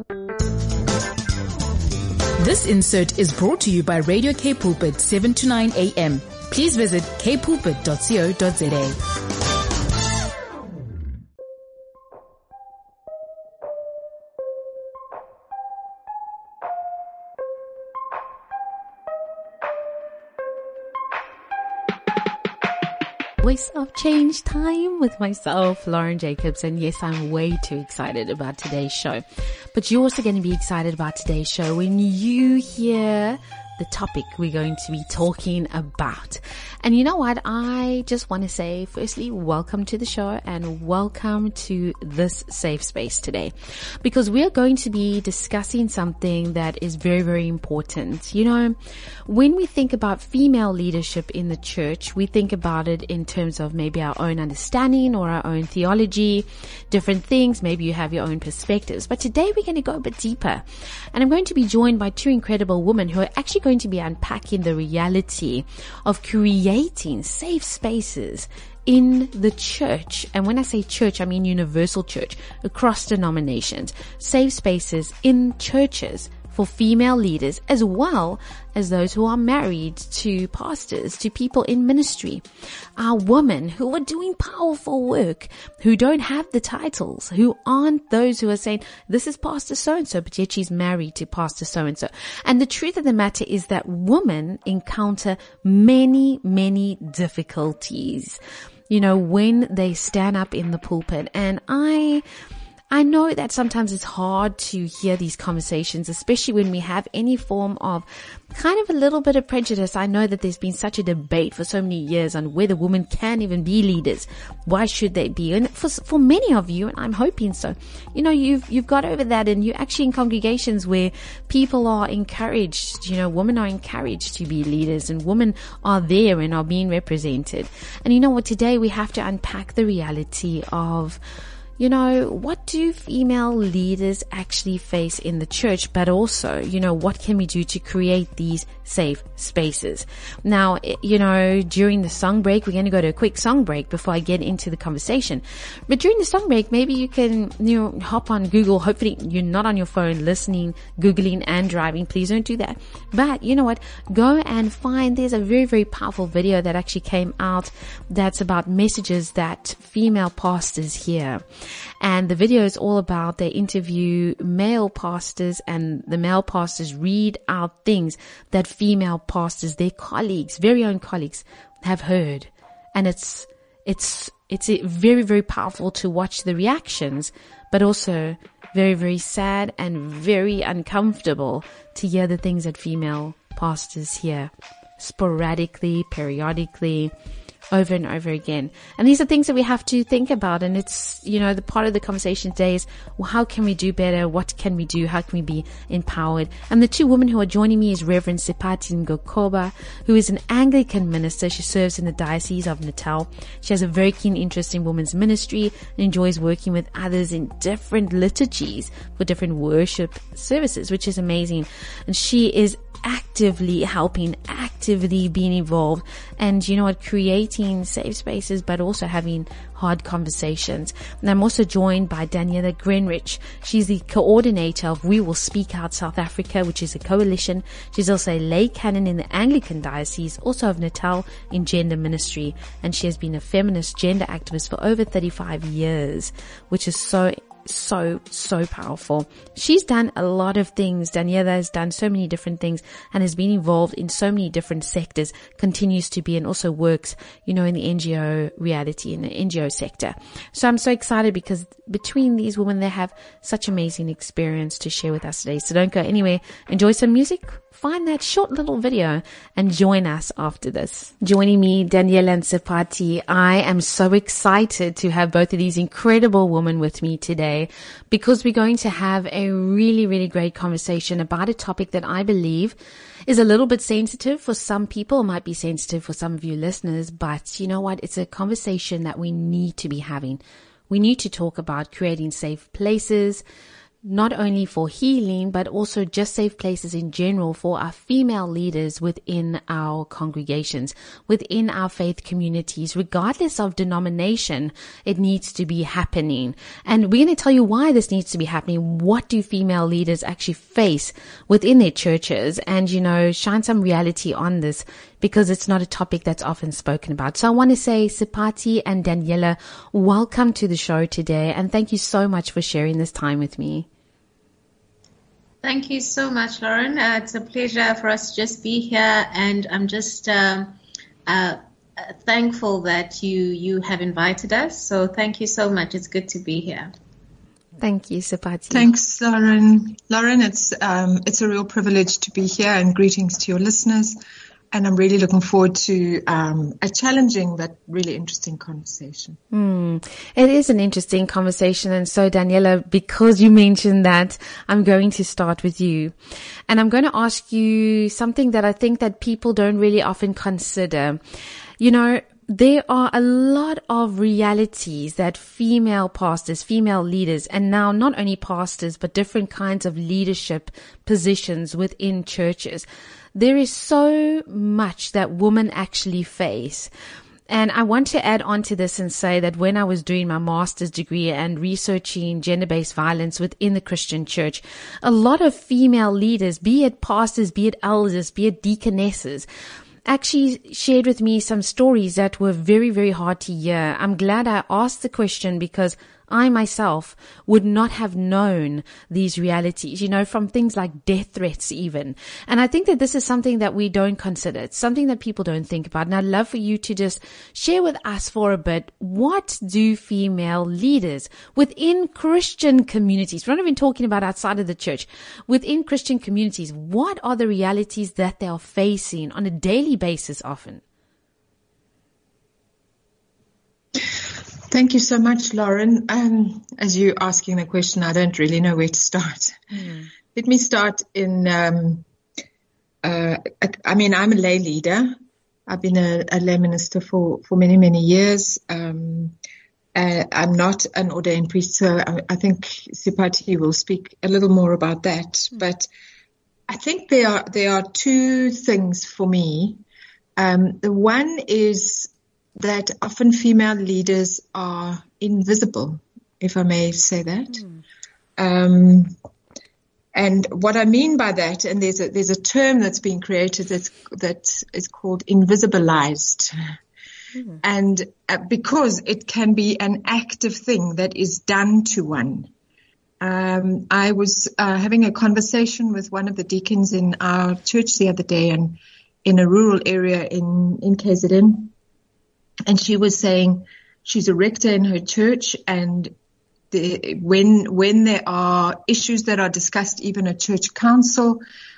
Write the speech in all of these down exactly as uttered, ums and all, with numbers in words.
This insert is brought to you by Radio K Pulpit, seven to nine a.m. Please visit k pulpit dot co dot za. Voice of Change time with myself, Lauren Jacobs, and yes, I'm way too excited about today's show. But you're also going to be excited about today's show when you hear the topic we're going to be talking about. And you know what? I just want to say, firstly, welcome to the show and welcome to this safe space today, because we are going to be discussing something that is very, very important. You know, when we think about female leadership in the church, we think about it in terms of maybe our own understanding or our own theology, different things. Maybe you have your own perspectives. But today we're going to go a bit deeper. And I'm going to be joined by two incredible women who are actually going to be unpacking the reality of creating safe spaces in the church. And when I say church, I mean universal church, across denominations, safe spaces in churches for female leaders, as well as those who are married to pastors, to people in ministry, are women who are doing powerful work, who don't have the titles, who aren't those who are saying, this is Pastor so-and-so, but yet she's married to Pastor so-and-so. And the truth of the matter is that women encounter many, many difficulties, you know, when they stand up in the pulpit. And I... I know that sometimes it's hard to hear these conversations, especially when we have any form of kind of a little bit of prejudice. I know that there's been such a debate for so many years on whether women can even be leaders. Why should they be? And for, for many of you, and I'm hoping so, you know, you've, you've got over that, and you're actually in congregations where people are encouraged, you know, women are encouraged to be leaders and women are there and are being represented. And you know what? Today we have to unpack the reality of, you know, what do female leaders actually face in the church, but also, you know, what can we do to create these safe spaces? Now, you know, during the song break, we're going to go to a quick song break before I get into the conversation. But during the song break, maybe you can, you know, hop on Google. Hopefully you're not on your phone listening, Googling and driving. Please don't do that. But you know what? Go and find, there's a very, very powerful video that actually came out that's about messages that female pastors hear. And the video is all about, they interview male pastors, and the male pastors read out things that female pastors, their colleagues, very own colleagues, have heard. And it's, it's, it's very, very powerful to watch the reactions, but also very, very sad and very uncomfortable to hear the things that female pastors hear sporadically, periodically, over and over again. And these are things that we have to think about. And it's, you know, the part of the conversation today is, well, how can we do better? What can we do? How can we be empowered? And the two women who are joining me is Reverend Sipati Ngokoba, who is an Anglican minister. She serves in the Diocese of Natal. She has a very keen interest in women's ministry and enjoys working with others in different liturgies for different worship services, which is amazing. And she is actively helping, actively being involved, and you know what, creating safe spaces, but also having hard conversations. And I'm also joined by Daniela Greenrich. She's the coordinator of We Will Speak Out South Africa, which is a coalition. She's also a lay canon in the Anglican Diocese, also of Natal, in gender ministry. And she has been a feminist gender activist for over thirty-five years, which is so so, so powerful. She's done a lot of things. Daniela has done so many different things and has been involved in so many different sectors, continues to be, and also works, you know, in the N G O reality, in the N G O sector. So I'm so excited because between these women, they have such amazing experience to share with us today. So don't go anywhere. Enjoy some music. Find that short little video and join us after this. Joining me, Daniela and Sipati. I am so excited to have both of these incredible women with me today because we're going to have a really, really great conversation about a topic that I believe is a little bit sensitive for some people, might be sensitive for some of you listeners, but you know what? It's a conversation that we need to be having. We need to talk about creating safe places, not only for healing, but also just safe places in general for our female leaders within our congregations, within our faith communities, regardless of denomination. It needs to be happening. And we're going to tell you why this needs to be happening. What do female leaders actually face within their churches? And, you know, shine some reality on this, because it's not a topic that's often spoken about. So I want to say, Sipati and Daniela, welcome to the show today. And thank you so much for sharing this time with me. Thank you so much, Lauren. Uh, it's a pleasure for us to just be here. And I'm just um, uh, thankful that you, you have invited us. So thank you so much. It's good to be here. Thank you, Sipati. Thanks, Lauren. Lauren, it's um, it's a real privilege to be here, and greetings to your listeners. And I'm really looking forward to um, a challenging but really interesting conversation. Mm, it is an interesting conversation. And so, Daniela, because you mentioned that, I'm going to start with you. And I'm going to ask you something that I think that people don't really often consider. You know, there are a lot of realities that female pastors, female leaders, and now not only pastors, but different kinds of leadership positions within churches. There is so much that women actually face. And I want to add on to this and say that when I was doing my master's degree and researching gender-based violence within the Christian church, a lot of female leaders, be it pastors, be it elders, be it deaconesses, actually shared with me some stories that were very, very hard to hear. I'm glad I asked the question, because I myself would not have known these realities, you know, from things like death threats even. And I think that this is something that we don't consider. It's something that people don't think about. And I'd love for you to just share with us for a bit, what do female leaders within Christian communities, we're not even talking about outside of the church, within Christian communities, what are the realities that they are facing on a daily basis often? Thank you so much, Lauren. Um, as you're asking the question, I don't really know where to start. Mm. Let me start in, um, uh, I mean, I'm a lay leader. I've been a, a lay minister for, for many, many years. Um, uh, I'm not an ordained priest, so I, I think Sipati will speak a little more about that. Mm. But I think there are, there are two things for me. Um, the one is that often female leaders are invisible, if I may say that. Mm. Um, and what I mean by that, and there's a, there's a term that's been created that's, that is called invisibilized. Mm. And uh, because it can be an active thing that is done to one. Um, I was uh, having a conversation with one of the deacons in our church the other day, and in a rural area in, in K Z N. And she was saying she's a rector in her church, and the, when when there are issues that are discussed, even at church council,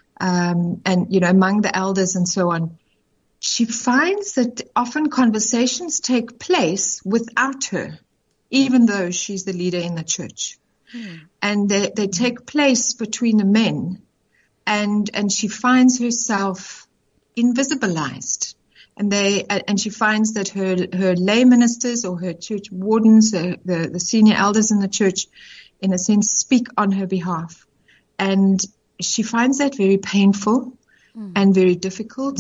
um, and you know among the elders and so on, she finds that often conversations take place without her, even though she's the leader in the church, hmm. and they, they take place between the men, and and she finds herself invisibilized. And they, and she finds that her, her lay ministers or her church wardens, uh, the, the senior elders in the church, in a sense, speak on her behalf. And she finds that very painful mm. and very difficult.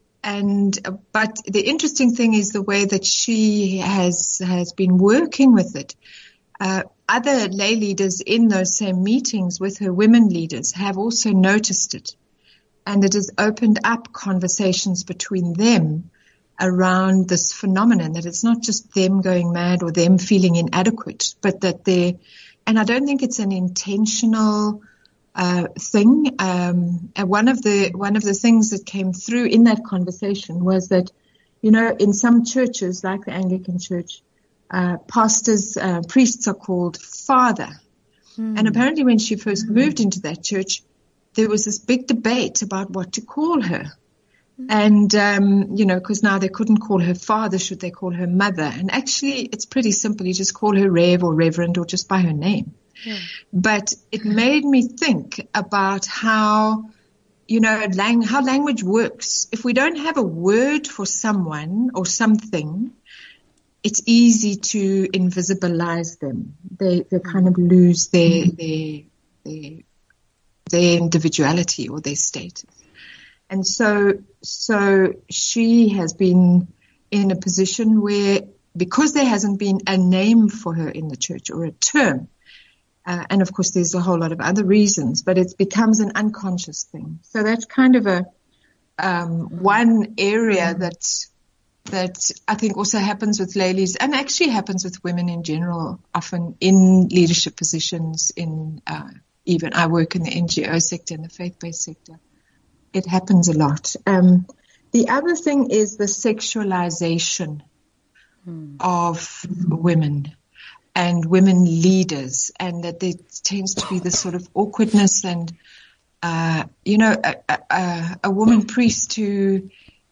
And, uh, but the interesting thing is the way that she has, has been working with it. Uh, other lay leaders in those same meetings with her women leaders have also noticed it. And it has opened up conversations between them around this phenomenon, that it's not just them going mad or them feeling inadequate, but that they, and I don't think it's an intentional uh, thing. Um, and one of the, one of the things that came through in that conversation was that, you know, in some churches, like the Anglican Church, uh, pastors, uh, priests are called father. Hmm. And apparently when she first hmm. moved into that church, there was this big debate about what to call her. Mm-hmm. And, um, you know, because now they couldn't call her father, should they call her mother? And actually, it's pretty simple. You just call her Rev or Reverend or just by her name. Yeah. But it made me think about how, you know, lang- how language works. If we don't have a word for someone or something, it's easy to invisibilize them. They, they kind of lose their, their, their, their individuality or their status. And so, so she has been in a position where, because there hasn't been a name for her in the church or a term, uh, and of course there's a whole lot of other reasons, but it becomes an unconscious thing. So that's kind of a um, one area that that I think also happens with ladies, and actually happens with women in general, often in leadership positions. In uh, even I work in the N G O sector, in the faith-based sector. It happens a lot. Um, the other thing is the sexualization hmm. of women and women leaders, and that there tends to be this sort of awkwardness and, uh, you know, a, a, a woman priest who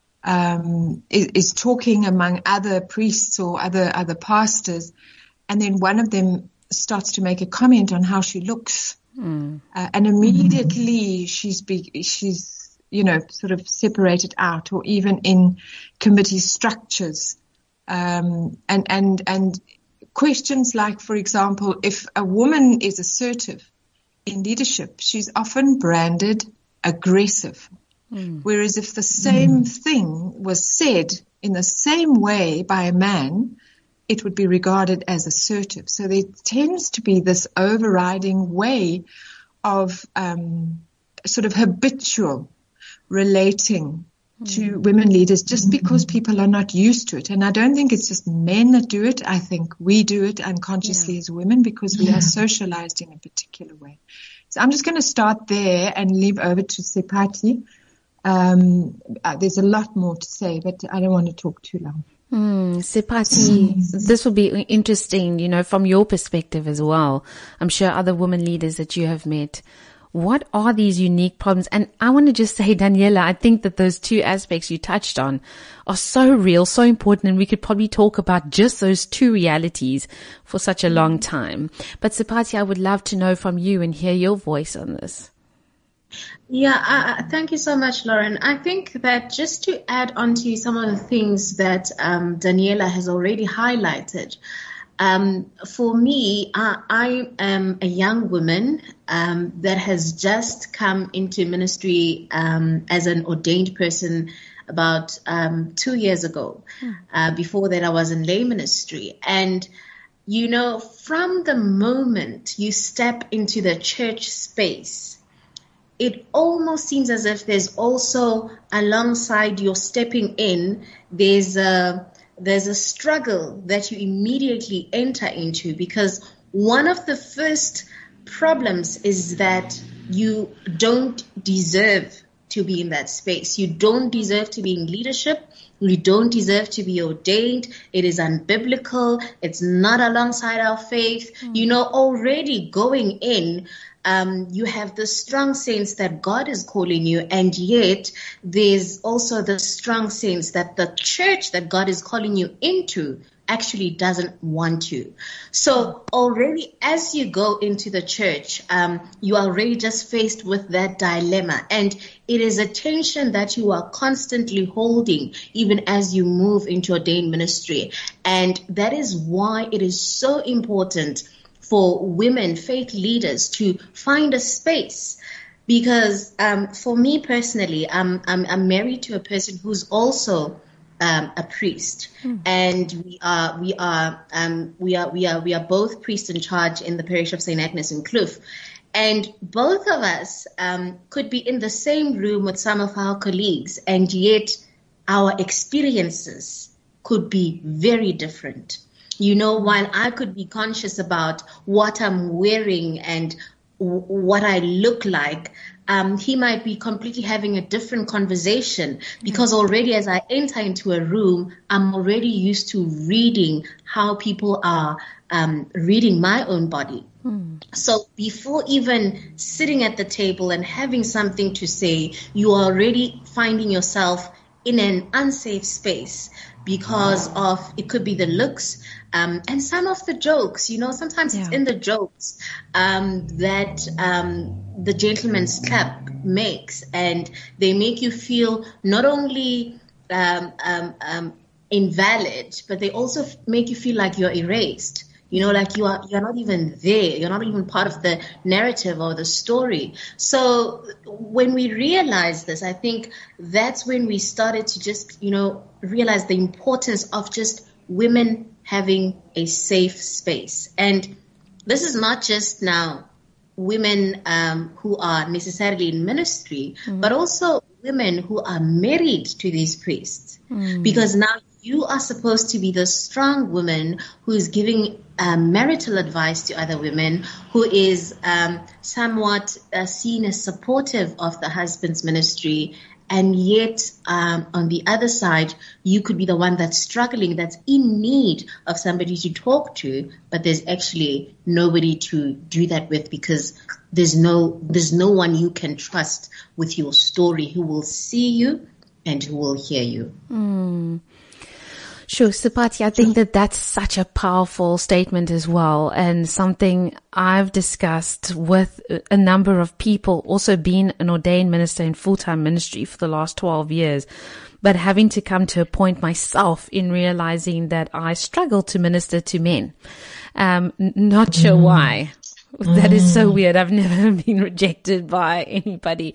um, is, is talking among other priests or other other pastors, and then one of them starts to make a comment on how she looks, mm. uh, and immediately mm. she's be, she's you know, sort of separated out, or even in committee structures. Um, and, and, and questions like, for example, if a woman is assertive in leadership, she's often branded aggressive. Mm. Whereas if the same mm. thing was said in the same way by a man, it would be regarded as assertive. So there tends to be this overriding way of, um, sort of habitual relating to women leaders, just because people are not used to it. And I don't think it's just men that do it. I think we do it unconsciously yeah. as women, because we yeah. are socialized in a particular way. So I'm just going to start there and leave over to Sepati. Um, uh, there's a lot more to say, but I don't want to talk too long. Mm, Sepati, this will be interesting, you know, from your perspective as well. I'm sure other women leaders that you have met, what are these unique problems? And I want to just say, Daniela, I think that those two aspects you touched on are so real, so important, and we could probably talk about just those two realities for such a long time. But Sepati, I would love to know from you and hear your voice on this. Yeah, uh, thank you so much, Lauren. I think that just to add on to some of the things that um, Daniela has already highlighted, Um, for me, uh, I am a young woman um, that has just come into ministry um, as an ordained person about um, two years ago. Hmm. Uh, before that, I was in lay ministry. And, you know, from the moment you step into the church space, it almost seems as if there's also, alongside your stepping in, there's a There's a struggle that you immediately enter into, because one of the first problems is that you don't deserve to be in that space. You don't deserve to be in leadership. You don't deserve to be ordained. It is unbiblical. It's not alongside our faith. Mm. You know, already going in, Um, you have the strong sense that God is calling you, and yet there's also the strong sense that the church that God is calling you into actually doesn't want you. So already as you go into the church, um, you are already just faced with that dilemma, and it is a tension that you are constantly holding even as you move into ordained ministry. And that is why it is so important for women faith leaders to find a space, because um, for me personally, I'm, I'm, I'm married to a person who's also um, a priest, mm. and we are we are um, we are we are we are both priests in charge in the parish of Saint Agnes in Kloof, and both of us um, could be in the same room with some of our colleagues, and yet our experiences could be very different. You know, while I could be conscious about what I'm wearing and w- what I look like, um, he might be completely having a different conversation, because already as I enter into a room, I'm already used to reading how people are um, reading my own body. Hmm. So before even sitting at the table and having something to say, you are already finding yourself in an unsafe space because wow. of, it could be the looks, Um, and some of the jokes, you know, sometimes yeah. it's in the jokes um, that um, the gentleman's club makes, and they make you feel not only um, um, um, invalid, but they also f- make you feel like you're erased. You know, like you are, you're not even there. You're not even part of the narrative or the story. So when we realized this, I think that's when we started to just, you know, realize the importance of just women having a safe space. And this is not just now women um, who are necessarily in ministry, mm. but also women who are married to these priests. Mm. Because now you are supposed to be the strong woman who is giving um, marital advice to other women, who is um, somewhat uh, seen as supportive of the husband's ministry. And yet, um, on the other side, you could be the one that's struggling, that's in need of somebody to talk to, but there's actually nobody to do that with because there's no, there's no one you can trust with your story who will see you and who will hear you. Mm. Sure, Seipati, I think that that's such a powerful statement as well, and something I've discussed with a number of people, also being an ordained minister in full-time ministry for the last twelve years, but having to come to a point myself in realizing that I struggle to minister to men. Um, not sure mm. why. That is so weird. I've never been rejected by anybody,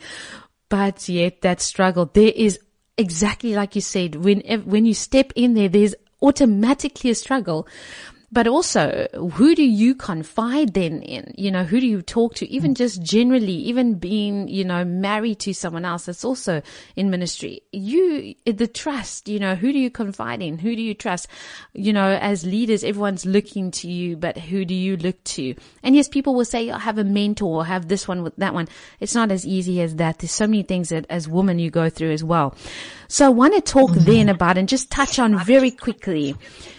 but yet that struggle, there is exactly like you said, when when you step in there, there's automatically a struggle. But also, who do you confide then in? You know, who do you talk to? Even just generally, even being, you know, married to someone else that's also in ministry. You, the trust, you know, who do you confide in? Who do you trust? You know, as leaders, everyone's looking to you, but who do you look to? And yes, people will say, I have a mentor, or have this one with that one. It's not as easy as that. There's so many things that as women you go through as well. So I want to talk then about and just touch on very quickly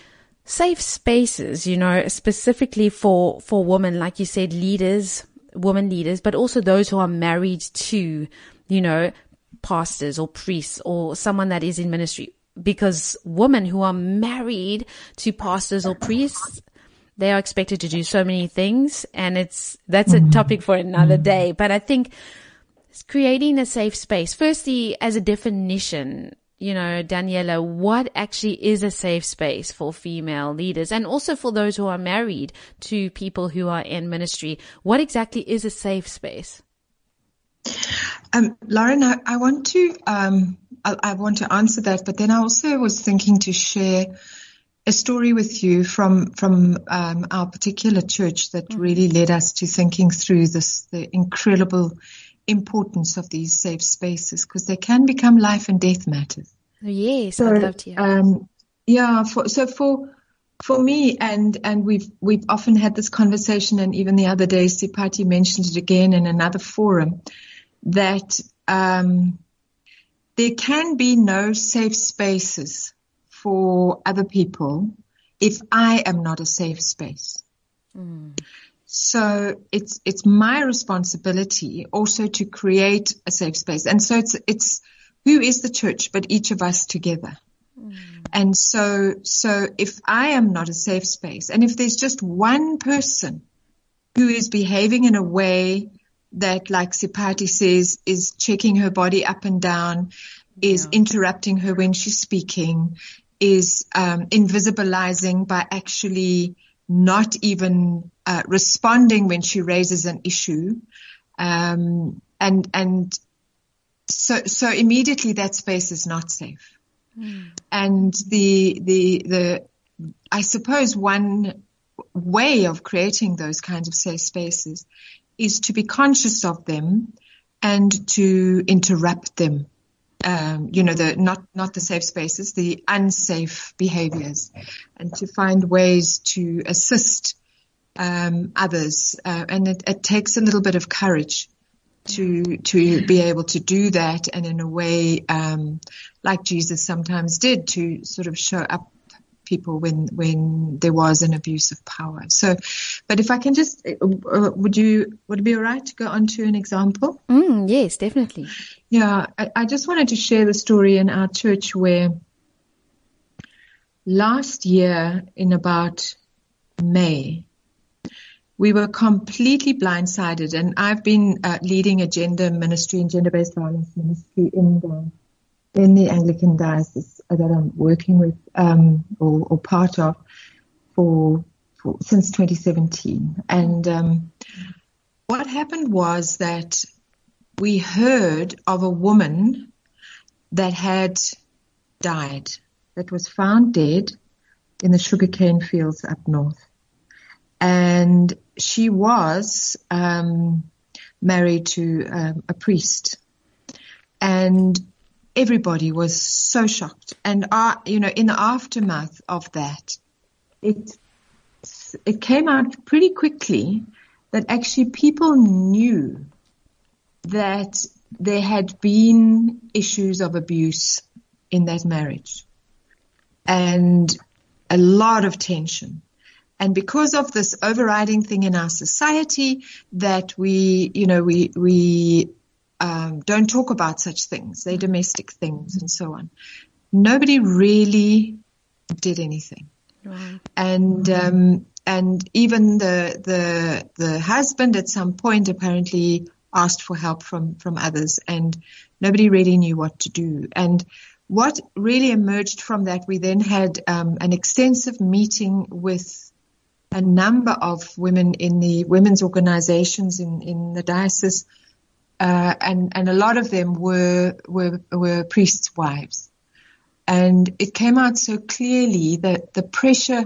safe spaces, you know, specifically for, for women, like you said, leaders, women leaders, but also those who are married to, you know, pastors or priests or someone that is in ministry. Because women who are married to pastors or priests, they are expected to do so many things. And it's, that's a topic for another day. But I think it's creating a safe space. Firstly, as a definition, you know, Daniela, what actually is a safe space for female leaders and also for those who are married to people who are in ministry? What exactly is a safe space? Um, Lauren, I, I want to, um, I, I want to answer that, but then I also was thinking to share a story with you from, from, um, our particular church that mm-hmm. really led us to thinking through this, the incredible importance of these safe spaces, because they can become life and death matters. Yes, so, I'd love to hear. Um, yeah, for, so for for me, and and we've we've often had this conversation, and even the other day, Seipati mentioned it again in another forum, that um, there can be no safe spaces for other people if I am not a safe space. Mm. So it's, it's my responsibility also to create a safe space. And so it's, it's who is the church, but each of us together. Mm. And so, so if I am not a safe space, and if there's just one person who is behaving in a way that, like Seipati says, is checking her body up and down, yeah. is interrupting her when she's speaking, is, um, invisibilizing by actually not even uh, responding when she raises an issue, um, and and so so immediately that space is not safe. Mm. And the the the I suppose one way of creating those kinds of safe spaces is to be conscious of them and to interrupt them. Um, you know, the not not the safe spaces, the unsafe behaviors, and to find ways to assist um, others. Uh, and it, it takes a little bit of courage to to be able to do that, and in a way, um, like Jesus sometimes did, to sort of show up people when when there was an abuse of power. So, but if I can just, uh, would you would it be all right to go on to an example? Mm, yes, definitely. Yeah, I, I just wanted to share the story in our church where last year in about May, we were completely blindsided, and I've been uh, leading a gender ministry and gender-based violence ministry in the in the Anglican diocese that I'm working with um, or, or part of for for, since twenty seventeen. And um, what happened was that we heard of a woman that had died, that was found dead in the sugarcane fields up north. And she was um, married to um, a priest. And everybody was so shocked. And, uh, you know, in the aftermath of that, it it came out pretty quickly that actually people knew that there had been issues of abuse in that marriage and a lot of tension. And because of this overriding thing in our society that we, you know, we, we, um, don't talk about such things, they're domestic things and so on. Nobody really did anything. Right. And, um, and even the, the, the husband at some point apparently asked for help from, from others, and nobody really knew what to do. And what really emerged from that, we then had um, an extensive meeting with a number of women in the women's organizations in, in the diocese, uh, and, and a lot of them were, were, were priests' wives. And it came out so clearly that the pressure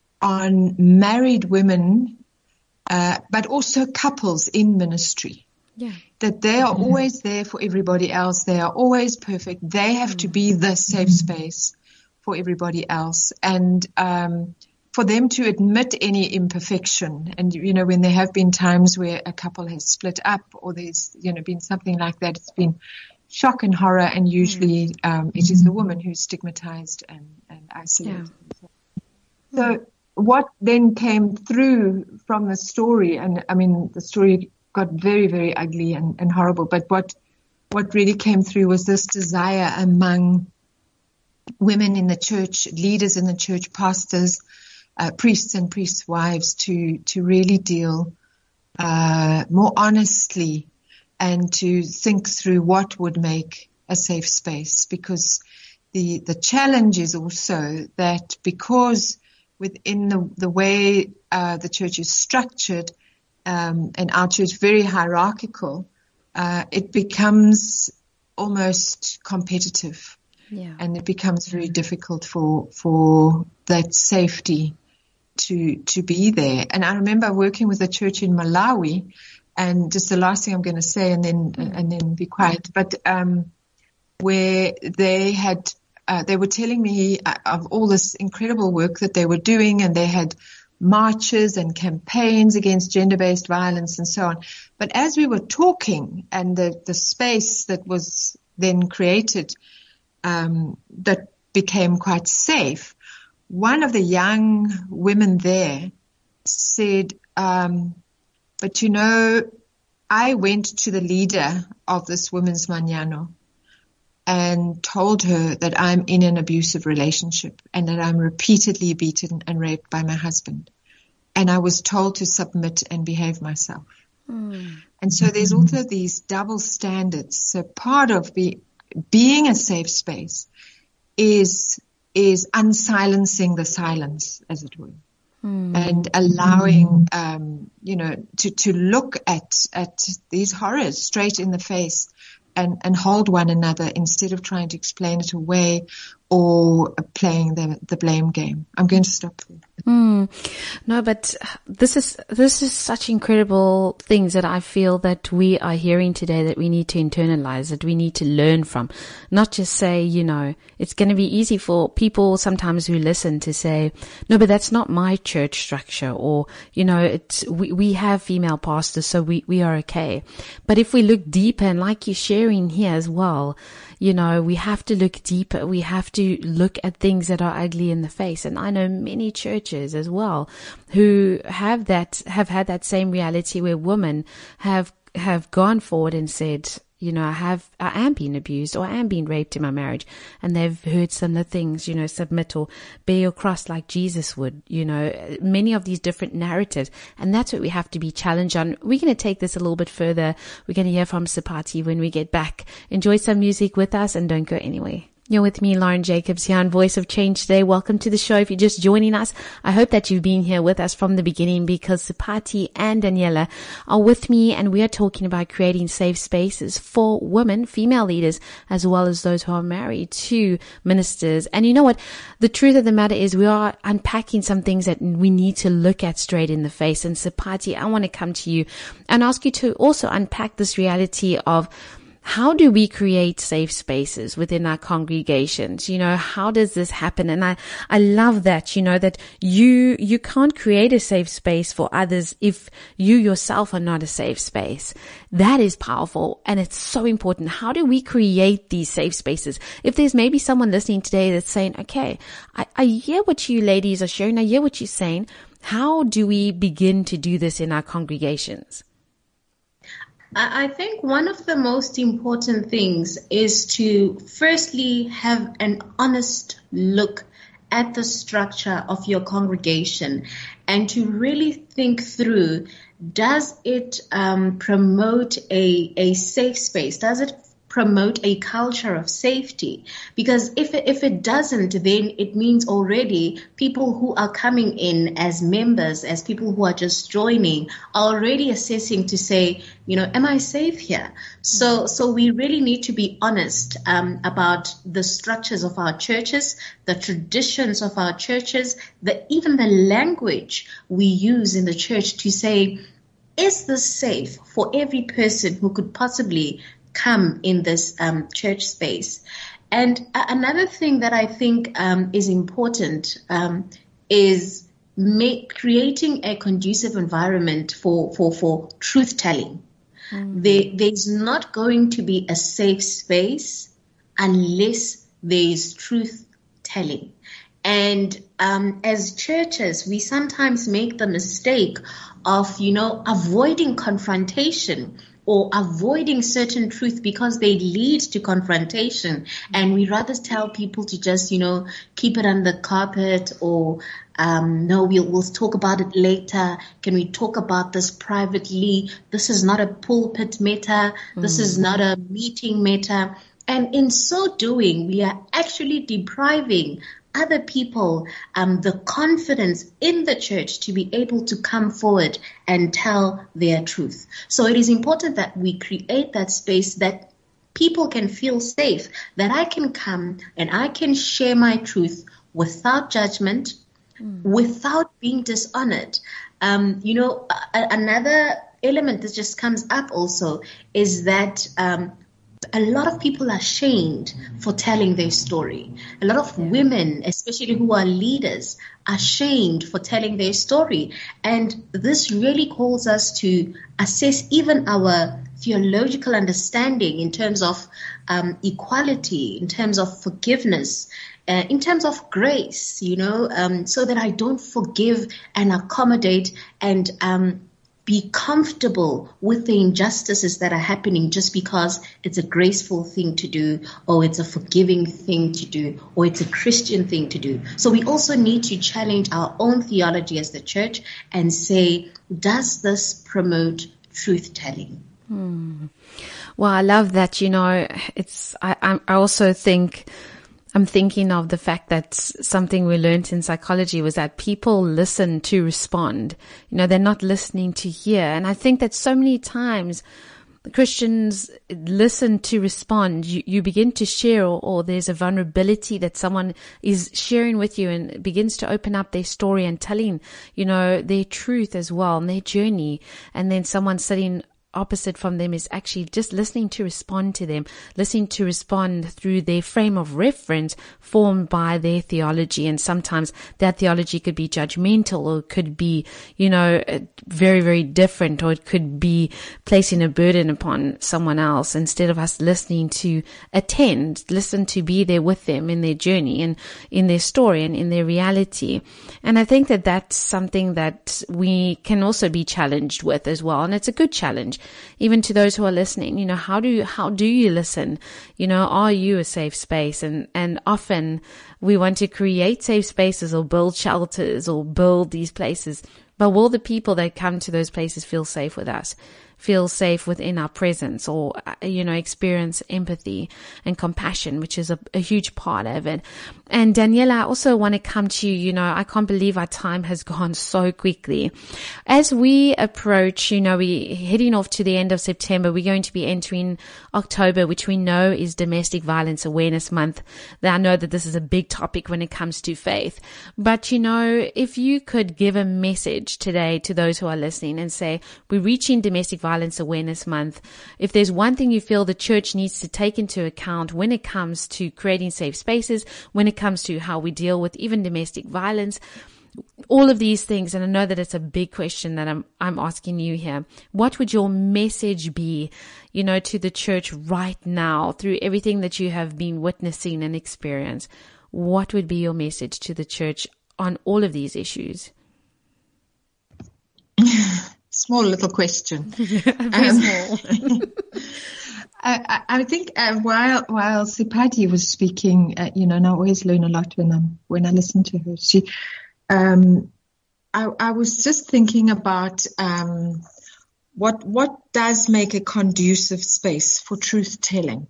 on married women, uh, but also couples in ministry, yeah. that they are always there for everybody else. They are always perfect. They have to be the safe space for everybody else. And, um, for them to admit any imperfection. And, you know, when there have been times where a couple has split up or there's, you know, been something like that, it's been shock and horror. And usually, um, it is the woman who's stigmatized and, and isolated. Yeah. So what then came through from the story, and I mean, the story got very, very ugly and, and horrible, but what, what really came through was this desire among women in the church, leaders in the church, pastors, Uh, priests and priests' wives to to really deal uh, more honestly and to think through what would make a safe space. Because the the challenge is also that because within the the way uh, the church is structured, um, and our church very hierarchical, uh, it becomes almost competitive, yeah. and it becomes very difficult for for that safety to to be there. And I remember working with a church in Malawi, and just the last thing I'm going to say, and then mm. and then be quiet. But um, where they had, uh, they were telling me of all this incredible work that they were doing, and they had marches and campaigns against gender-based violence and so on. But as we were talking, and the the space that was then created, um, that became quite safe. One of the young women there said, um, but you know, I went to the leader of this women's Mañano and told her that I'm in an abusive relationship and that I'm repeatedly beaten and raped by my husband. And I was told to submit and behave myself. Mm. And so there's also these double standards. So part of be, being a safe space is is unsilencing the silence, as it were, mm. and allowing, um, you know, to, to look at, at these horrors straight in the face and, and hold one another instead of trying to explain it away or playing the, the blame game. I'm going to stop there. Mm. No, but this is, this is such incredible things that I feel that we are hearing today that we need to internalize, that we need to learn from. Not just say, you know, it's going to be easy for people sometimes who listen to say, no, but that's not my church structure, or, you know, it's, we, we have female pastors, so we, we are okay. But if we look deeper, and like you're sharing here as well, you know, we have to look deeper. We have to look at things that are ugly in the face. And I know many churches as well who have that, have had that same reality where women have, have gone forward and said, you know, I have, I am being abused, or I am being raped in my marriage. And they've heard similar things, you know, submit or bear your cross like Jesus would, you know, many of these different narratives. And that's what we have to be challenged on. We're going to take this a little bit further. We're going to hear from Sipati when we get back. Enjoy some music with us and don't go anywhere. You're with me, Lauren Jacobs, here on Voice of Change today. Welcome to the show. If you're just joining us, I hope that you've been here with us from the beginning, because Sipati and Daniela are with me, and we are talking about creating safe spaces for women, female leaders, as well as those who are married to ministers. And you know what? The truth of the matter is we are unpacking some things that we need to look at straight in the face. And Sipati, I want to come to you and ask you to also unpack this reality of how do we create safe spaces within our congregations? You know, how does this happen? And I, I love that, you know, that you, you can't create a safe space for others if you yourself are not a safe space. That is powerful, and it's so important. How do we create these safe spaces? If there's maybe someone listening today that's saying, okay, I, I hear what you ladies are sharing. I hear what you're saying. How do we begin to do this in our congregations? I think one of the most important things is to firstly have an honest look at the structure of your congregation and to really think through, does it um, promote a, a safe space? Does it promote a culture of safety? Because if it, if it doesn't, then it means already people who are coming in as members, as people who are just joining, are already assessing to say, you know, am I safe here? So, so we really need to be honest um, about the structures of our churches, the traditions of our churches, the even the language we use in the church to say, is this safe for every person who could possibly come in this um, church space? And a- another thing that I think um, is important um, is make, creating a conducive environment for, for, for truth telling. Mm-hmm. There, there's not going to be a safe space unless there is truth telling. And um, as churches, we sometimes make the mistake of, you know, avoiding confrontation or avoiding certain truth because they lead to confrontation. And we rather tell people to just, you know, keep it under the carpet, or um, no, we'll, we'll talk about it later. Can we talk about this privately? This is not a pulpit matter. This mm. is not a meeting matter. And in so doing, we are actually depriving other people um, the confidence in the church to be able to come forward and tell their truth. So it is important that we create that space that people can feel safe, that I can come and I can share my truth without judgment, mm. without being dishonored. Um, you know, a- another element that just comes up also is that um, a lot of people are shamed for telling their story. A lot of yeah. women, especially who are leaders, are shamed for telling their story. And this really calls us to assess even our theological understanding in terms of um, equality, in terms of forgiveness, uh, in terms of grace, you know, um, so that I don't forgive and accommodate and um be comfortable with the injustices that are happening just because it's a graceful thing to do, or it's a forgiving thing to do, or it's a Christian thing to do. So we also need to challenge our own theology as the church and say, does this promote truth telling? Hmm. Well, I love that. You know, it's, I, I also think, I'm thinking of the fact that something we learned in psychology was that people listen to respond. You know, they're not listening to hear. And I think that so many times Christians listen to respond. You, you begin to share, or, or there's a vulnerability that someone is sharing with you and begins to open up their story and telling, you know, their truth as well and their journey. And then someone sitting opposite from them is actually just listening to respond to them, listening to respond through their frame of reference formed by their theology. And sometimes that theology could be judgmental, or it could be, you know, very, very different, or it could be placing a burden upon someone else instead of us listening to attend, listen to be there with them in their journey and in their story and in their reality. And I think that that's something that we can also be challenged with as well. And it's a good challenge. Even to those who are listening, you know, how do you, how do you listen? You know, are you a safe space? And, and often we want to create safe spaces or build shelters or build these places. But will the people that come to those places feel safe with us? feel safe within our presence, or, you know, experience empathy and compassion, which is a, a huge part of it. And Daniela, I also want to come to you. You know, I can't believe our time has gone so quickly. As we approach, you know, we heading off to the end of September, we're going to be entering October, which we know is Domestic Violence Awareness Month. I know that this is a big topic when it comes to faith. But, you know, if you could give a message today to those who are listening and say, we're reaching Domestic Violence Awareness Month. If there's one thing you feel the church needs to take into account when it comes to creating safe spaces, when it comes to how we deal with even domestic violence, all of these things, and I know that it's a big question that I'm I'm asking you here. What would your message be, you know, to the church right now through everything that you have been witnessing and experienced? What would be your message to the church on all of these issues? Small little question. Very um, small. I, I think uh, while while Sipati was speaking, uh, you know, and I always learn a lot when I'm when I listen to her. She, um, I, I was just thinking about um, what what does make a conducive space for truth telling,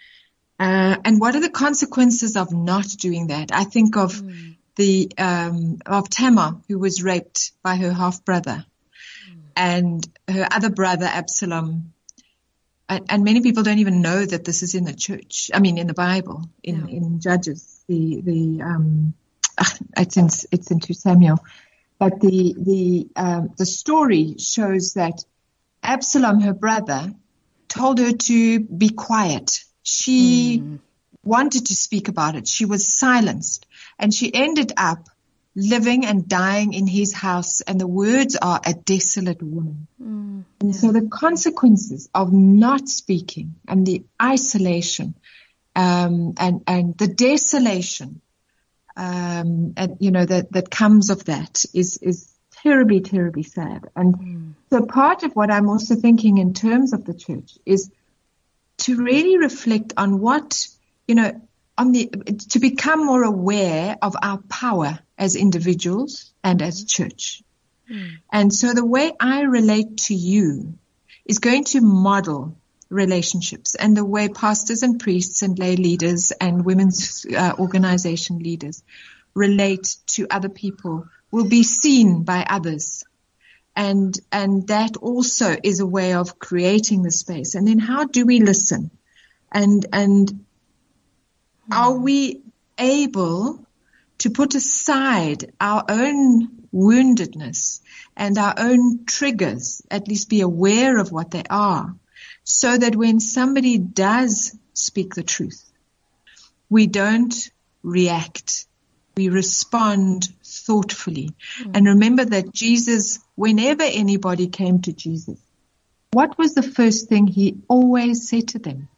uh, and what are the consequences of not doing that? I think of mm. the um, of Tamar, who was raped by her half brother, mm. and her other brother Absalom. And, and many people don't even know that this is in the church. I mean, in the Bible, in, yeah. in Judges, the the um, it's in it's in two Samuel, but the the um, the story shows that Absalom, her brother, told her to be quiet. She mm. wanted to speak about it. She was silenced, and she ended up living and dying in his house, and the words are a desolate woman. Mm, and yeah. so the consequences of not speaking and the isolation um, and and the desolation, um, and you know that that comes of that is is terribly terribly sad. And mm. so part of what I'm also thinking in terms of the church is to really reflect on what you know. On the, to become more aware of our power as individuals and as church. Mm. And so the way I relate to you is going to model relationships, and the way pastors and priests and lay leaders and women's uh, organization leaders relate to other people will be seen by others. And, and that also is a way of creating the space. And then how do we listen? And, and, Are we able to put aside our own woundedness and our own triggers, at least be aware of what they are, so that when somebody does speak the truth, we don't react, we respond thoughtfully. Mm. And remember that Jesus, whenever anybody came to Jesus, what was the first thing he always said to them?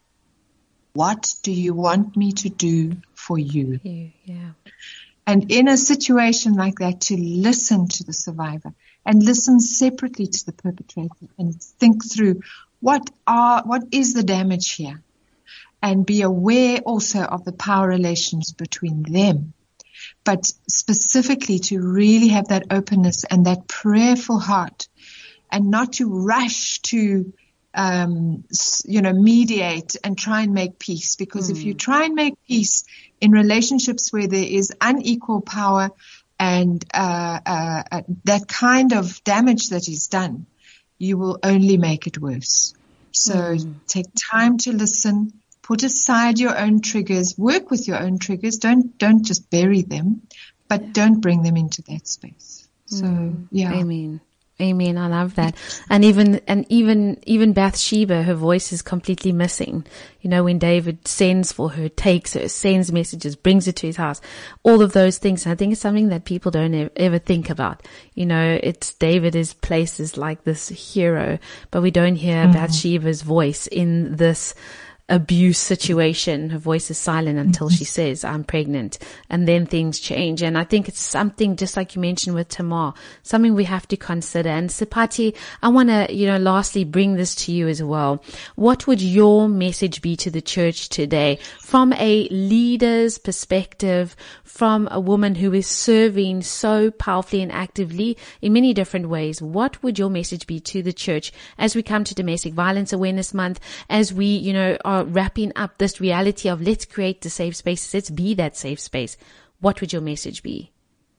What do you want me to do for you? you? Yeah. And in a situation like that, to listen to the survivor and listen separately to the perpetrator and think through what are, what is the damage here, and be aware also of the power relations between them. But specifically to really have that openness and that prayerful heart, and not to rush to Um, you know, mediate and try and make peace. Because mm. if you try and make peace in relationships where there is unequal power and uh, uh, uh, that kind of damage that is done, you will only make it worse. So mm. take time to listen, put aside your own triggers, work with your own triggers. Don't don't just bury them, but don't bring them into that space. So mm. yeah, Amen. Amen. I love that. And even, and even, even Bathsheba, her voice is completely missing. You know, when David sends for her, takes her, sends messages, brings her to his house, all of those things. And I think it's something that people don't ever, ever think about. You know, it's David is placed as like this hero, but we don't hear mm-hmm. Bathsheba's voice in this, abuse situation. Her voice is silent until she says, I'm pregnant. And then things change. And I think it's something, just like you mentioned with Tamar, something we have to consider. And Sipati, I want to, you know, lastly bring this to you as well. What would your message be to the church today from a leader's perspective, from a woman who is serving so powerfully and actively in many different ways? What would your message be to the church as we come to Domestic Violence Awareness Month, as we, you know, are wrapping up this reality of let's create the safe spaces, let's be that safe space? What would your message be?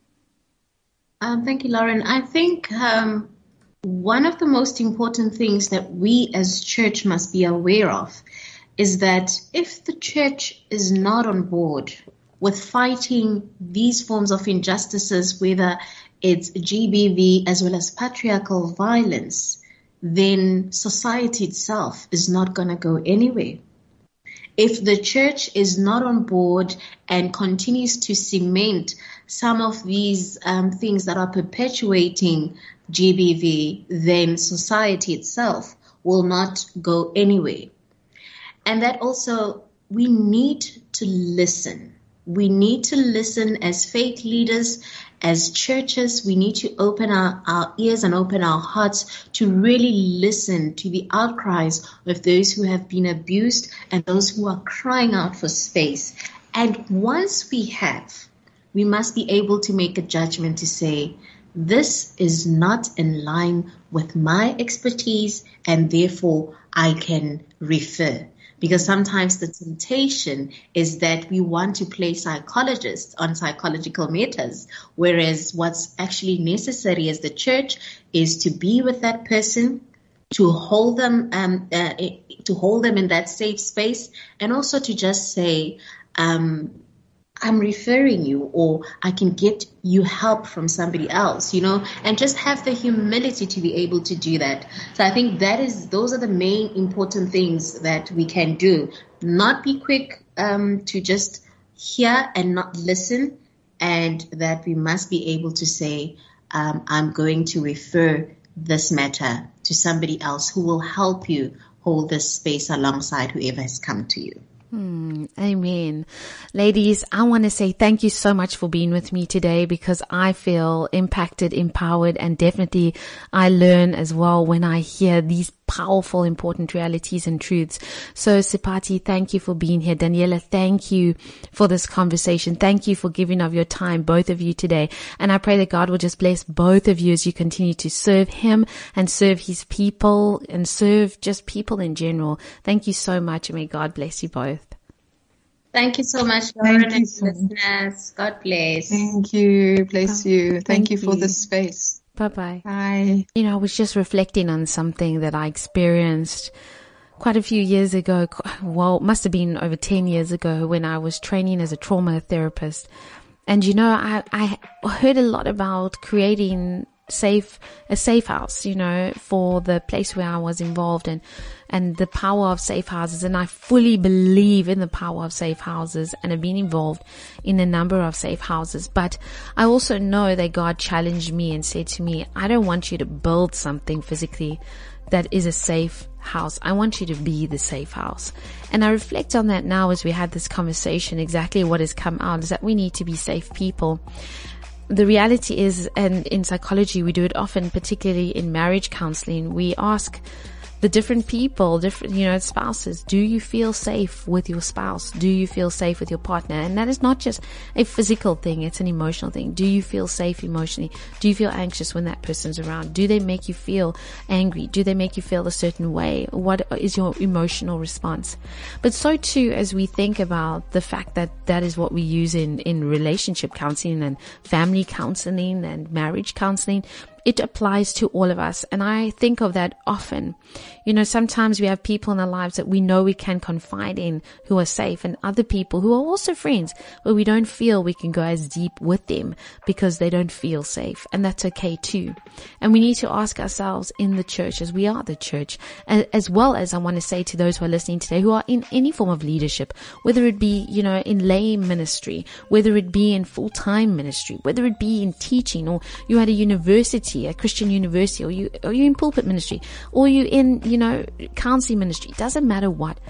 Um, thank you, Lauren. I think um, one of the most important things that we as church must be aware of is that if the church is not on board with fighting these forms of injustices, whether it's G B V as well as patriarchal violence, then society itself is not going to go anywhere. If the church is not on board and continues to cement some of these um, things that are perpetuating G B V, then society itself will not go anywhere. And that also, we need to listen. We need to listen as faith leaders, as churches. We need to open our, our ears and open our hearts to really listen to the outcries of those who have been abused and those who are crying out for space. And once we have, we must be able to make a judgment to say, this is not in line with my expertise, and therefore I can refer. Because sometimes the temptation is that we want to play psychologists on psychological matters, whereas what's actually necessary as the church is to be with that person, to hold them, um, uh, to hold them in that safe space, and also to just say, um, I'm referring you, or I can get you help from somebody else, you know, and just have the humility to be able to do that. So I think that is, those are the main important things that we can do. Not be quick um, to just hear and not listen, and that we must be able to say, um, I'm going to refer this matter to somebody else who will help you hold this space alongside whoever has come to you. Hmm, amen. Ladies, I want to say thank you so much for being with me today, because I feel impacted, empowered, and definitely I learn as well when I hear these powerful, important realities and truths. So Sipati, thank you for being here. Daniela, thank you for this conversation. Thank you for giving of your time, both of you today. And I pray that God will just bless both of you as you continue to serve Him and serve His people and serve just people in general. Thank you so much, and may God bless you both. Thank you so much, Lauren, and listeners. God bless. Thank you. Bless you. Thank, Thank you for you. the space. Bye-bye. Bye. You know, I was just reflecting on something that I experienced quite a few years ago. Well, it must have been over ten years ago, when I was training as a trauma therapist. And, you know, I, I heard a lot about creating safe, a safe house, you know, for the place where I was involved, and, and the power of safe houses. And I fully believe in the power of safe houses, and have been involved in a number of safe houses. But I also know that God challenged me and said to me, I don't want you to build something physically that is a safe house. I want you to be the safe house. And I reflect on that now as we had this conversation. Exactly what has come out is that we need to be safe people. The reality is, and in psychology we do it often, particularly in marriage counseling, we ask the different people, different, you know, spouses, do you feel safe with your spouse? Do you feel safe with your partner? And that is not just a physical thing, it's an emotional thing. Do you feel safe emotionally? Do you feel anxious when that person's around? Do they make you feel angry? Do they make you feel a certain way? What is your emotional response? But so too, as we think about the fact that that is what we use in, in relationship counseling and family counseling and marriage counseling, it applies to all of us. And I think of that often. You know, sometimes we have people in our lives that we know we can confide in, who are safe, and other people who are also friends, but we don't feel we can go as deep with them because they don't feel safe. And that's okay too. And we need to ask ourselves in the church, as we are the church, as well as I want to say to those who are listening today who are in any form of leadership, whether it be, you know, in lay ministry, whether it be in full-time ministry, whether it be in teaching, or you at a university, a Christian university, or you, or you in pulpit ministry, or you in, you know, counseling ministry. It doesn't matter what.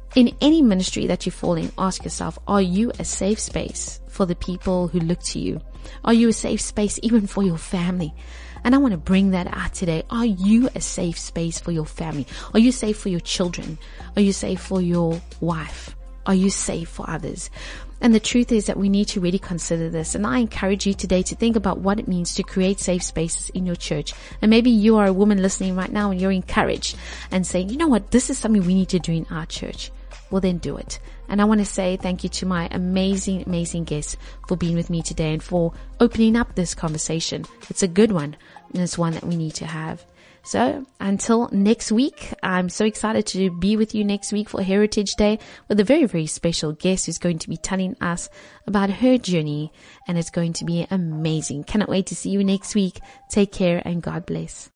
in any ministry that you fall in, ask yourself, are you a safe space for the people who look to you? Are you a safe space even for your family? And I want to bring that out today. Are you a safe space for your family? Are you safe for your children? Are you safe for your wife? Are you safe for others? And the truth is that we need to really consider this. And I encourage you today to think about what it means to create safe spaces in your church. And maybe you are a woman listening right now and you're encouraged and saying, you know what, this is something we need to do in our church. Well, then do it. And I want to say thank you to my amazing, amazing guests for being with me today and for opening up this conversation. It's a good one, and it's one that we need to have. So until next week, I'm so excited to be with you next week for Heritage Day with a very, very special guest who's going to be telling us about her journey, and it's going to be amazing. Cannot wait to see you next week. Take care and God bless.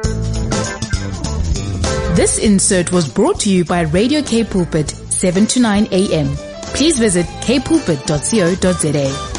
This insert was brought to you by Radio K Pulpit, seven to nine a.m. Please visit k pulpit dot co dot za.